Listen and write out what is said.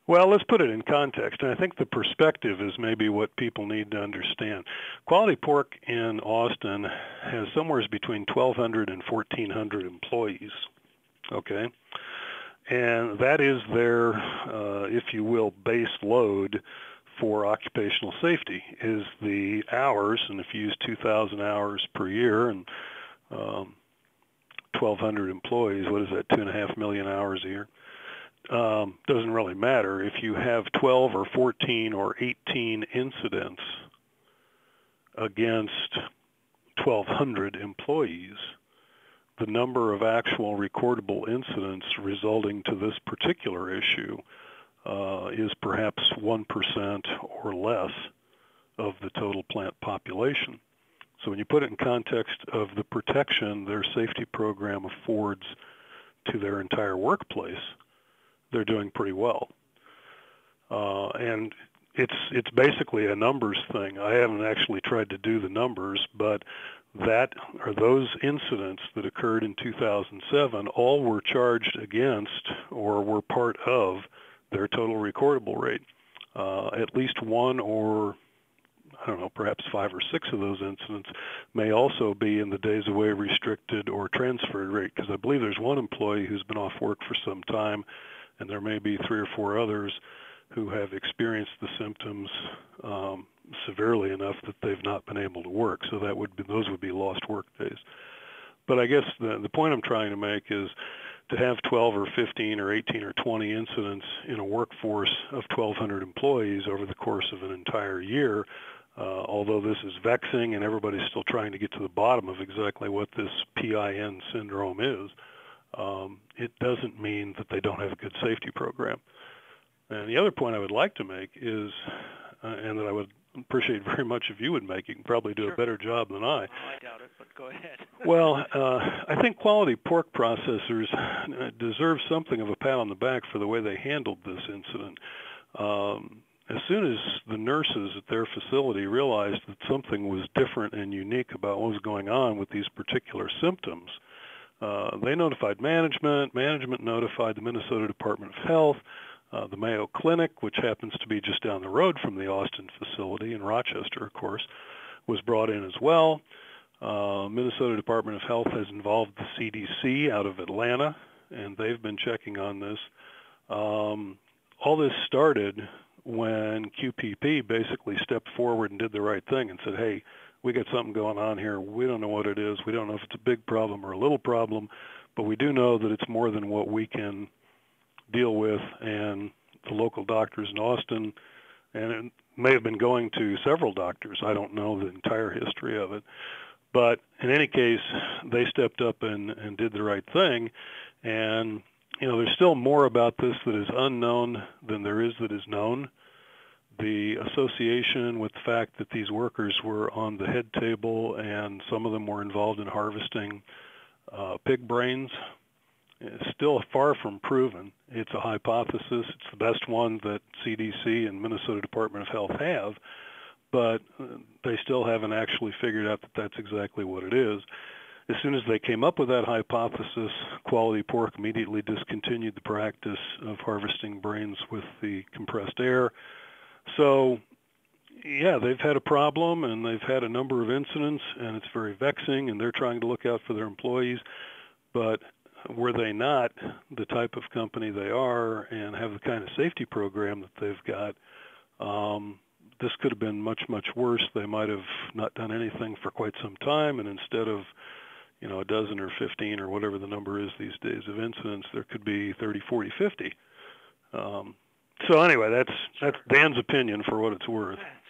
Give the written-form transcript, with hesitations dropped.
Well, let's put it in context, and I think the perspective is maybe what people need to understand. Quality Pork in Austin has somewhere between 1,200 and 1,400 employees, okay? And that is their, if you will, base load for occupational safety, is the hours, and if you use 2,000 hours per year and 1,200 employees, what is that, 2.5 million hours a year? Doesn't really matter. If you have 12 or 14 or 18 incidents against 1,200 employees, the number of actual recordable incidents resulting to this particular issue is perhaps 1% or less of the total plant population. So when you put it in context of the protection their safety program affords to their entire workplace, they're doing pretty well. And it's basically a numbers thing. I haven't actually tried to do the numbers, but those incidents that occurred in 2007 all were charged against or were part of their total recordable rate. At least one or, I don't know, perhaps 5 or 6 of those incidents may also be in the days away restricted or transferred rate, because I believe there's one employee who's been off work for some time, and there may be 3 or 4 others who have experienced the symptoms severely enough that they've not been able to work. So those would be lost work days. But I guess the point I'm trying to make is to have 12 or 15 or 18 or 20 incidents in a workforce of 1,200 employees over the course of an entire year, although this is vexing and everybody's still trying to get to the bottom of exactly what this PIN syndrome is, it doesn't mean that they don't have a good safety program. And the other point I would like to make is, and that I would appreciate very much if you would make, you can probably do a better job than I. Oh, I doubt it, but go ahead. Well, I think quality pork processors deserve something of a pat on the back for the way they handled this incident. As soon as the nurses at their facility realized that something was different and unique about what was going on with these particular symptoms, they notified management. Management notified the Minnesota Department of Health. The Mayo Clinic, which happens to be just down the road from the Austin facility in Rochester, of course, was brought in as well. Minnesota Department of Health has involved the CDC out of Atlanta, and they've been checking on this. All this started when QPP basically stepped forward and did the right thing and said, hey, we got something going on here. We don't know what it is. We don't know if it's a big problem or a little problem, but we do know that it's more than what we can deal with. And the local doctors in Austin, and it may have been going to several doctors, I don't know the entire history of it, but in any case, they stepped up and did the right thing. And, you know, there's still more about this that is unknown than there is that is known. The association with the fact that these workers were on the head table and some of them were involved in harvesting pig brains is still far from proven. It's a hypothesis. It's the best one that CDC and Minnesota Department of Health have, but they still haven't actually figured out that that's exactly what it is. As soon as they came up with that hypothesis, Quality Pork immediately discontinued the practice of harvesting brains with the compressed air. So, yeah, they've had a problem, and they've had a number of incidents, and it's very vexing, and they're trying to look out for their employees. But were they not the type of company they are and have the kind of safety program that they've got, this could have been much, much worse. They might have not done anything for quite some time, and instead of, you know, a dozen or 15 or whatever the number is these days of incidents, there could be 30, 40, 50. So anyway, that's Dan's opinion for what it's worth.